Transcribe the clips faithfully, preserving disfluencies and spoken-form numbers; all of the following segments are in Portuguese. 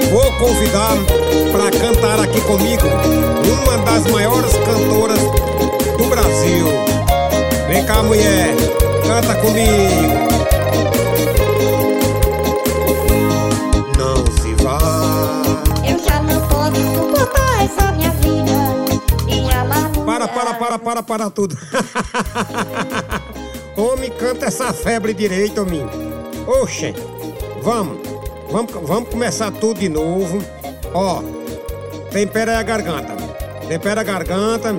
vou convidar para cantar aqui comigo uma das maiores cantoras do Brasil. Vem cá, mulher, canta comigo. Não se vá, eu já não posso suportar essa minha vida e amargura. Para, para, para, para, para tudo. Homem, canta essa febre direito, homem. Oxe, vamos, vamos, vamos começar tudo de novo. Ó, tempera aí a garganta. Tempera a garganta.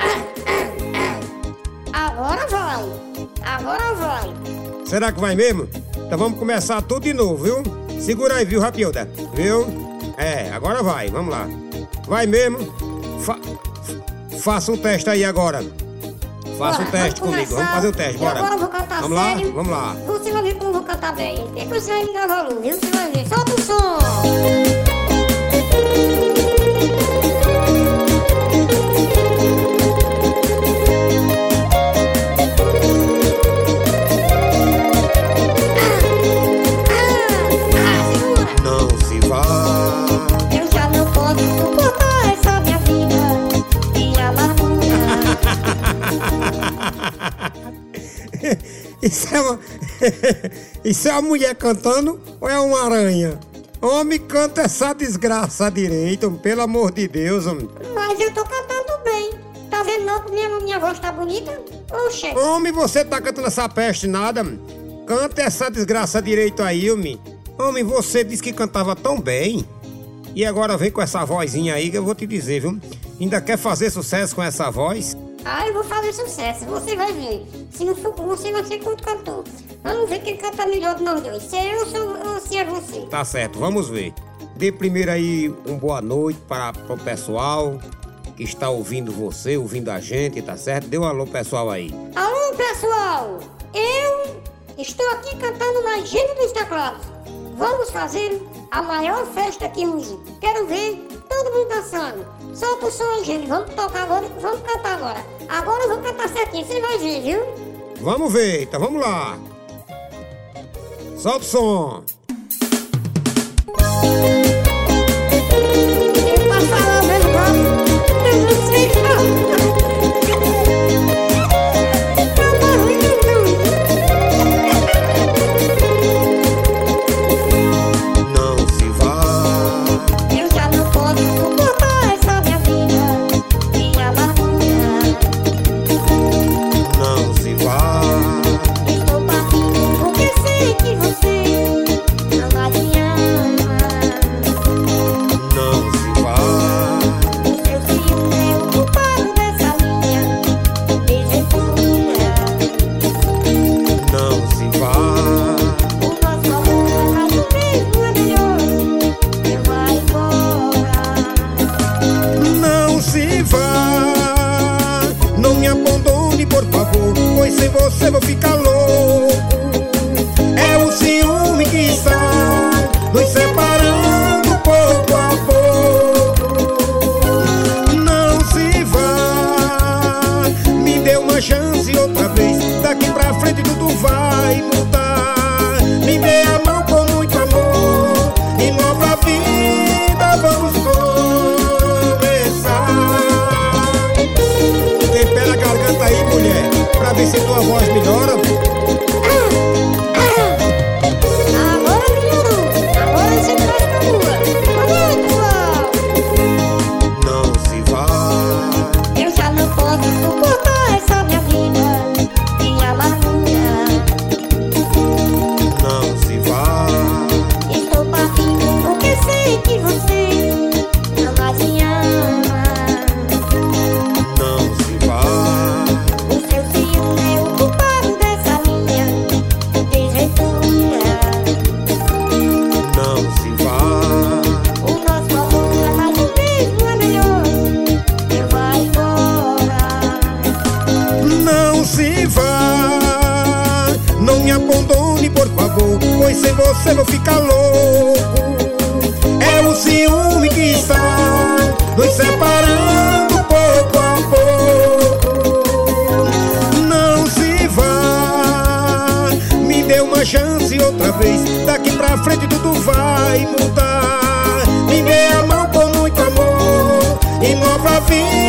Agora vai, agora vai. Será que vai mesmo? Então vamos começar tudo de novo, viu? Segura aí, viu, Rapilda? Viu? É, agora vai, vamos lá. Vai mesmo? Fa faça um teste aí agora. Faça um teste vamos comigo, começar. vamos fazer o teste, E bora. agora eu vou cantar Vamos sério. lá, vamos lá. Você vai ver como eu vou cantar bem. Depois você vai me dar valor, viu? Você vai ver. Solta o som. Não se vá, eu já não posso suportar essa minha vida e amargura. Isso é uma... Isso é uma mulher cantando ou é uma aranha? Homem, canta essa desgraça direito, pelo amor de Deus, homem. Mas eu tô cantando bem. Tá vendo não que minha, minha voz tá bonita? Oxe. Homem, você tá cantando essa peste nada, homem. Canta essa desgraça direito aí, homem. Homem, você disse que cantava tão bem. E agora vem com essa vozinha aí que eu vou te dizer, viu? Ainda quer fazer sucesso com essa voz? Ah, eu vou fazer sucesso, você vai ver. Se não for você, vai ser quanto cantor. Vamos ver quem canta melhor de nós dois. Se é eu ou se é você. Tá certo, vamos ver. Dê primeiro aí uma boa noite para o pessoal que está ouvindo você, ouvindo a gente, tá certo? Dê um alô pessoal aí. Alô, pessoal! Eu estou aqui cantando na Gênio dos Teclados. Vamos fazer a maior festa aqui, música. Quero ver todo mundo dançando. Solta o som aí, gente. Vamos tocar agora, vamos cantar agora. Agora eu vou cantar certinho, você vai ver, viu? Vamos ver, então vamos lá. Solta o som. Eu posso falar o meu nome? Eu não sei falar. Não se vá, Eu já não posso suportar essa minha vida e amargura. não se vá, Estou partindo porque sei que você não vai me amar. não se vá, O seu ciúme é o culpado dessa minha desventura. não se vá, O nosso amor mais um mesmo é melhor. Eu vou embora. não se vá. Não me abandone, por favor, pois sem você vou ficar louco. É o ciúme que está nos separando pouco a pouco. Não se vá, me dê uma chance outra vez. Daqui pra frente tudo vai mudar. Me dê a mão com muito amor e nova vida vamos começar. Tempera a garganta aí, mulher, pra ver se tua voz melhora. Agora melhorou. Agora você traz pra rua. Olha, pessoal. Não se vá, Eu já não posso suportar essa minha vida e amargura. não se vá, Estou partindo porque sei que você não mais me ama. não se vá, O seu ciúme é o culpado dessa minha desventura. não se vá, O nosso amor é mais um mesmo é melhor. Eu vou embora. não se vá. Não me abandone, por favor, pois sem você vou ficar louco. É o ciúme que está nos separando pouco a pouco. Não se vá, me dê uma chance outra vez. Daqui pra frente tudo vai mudar. nova vida.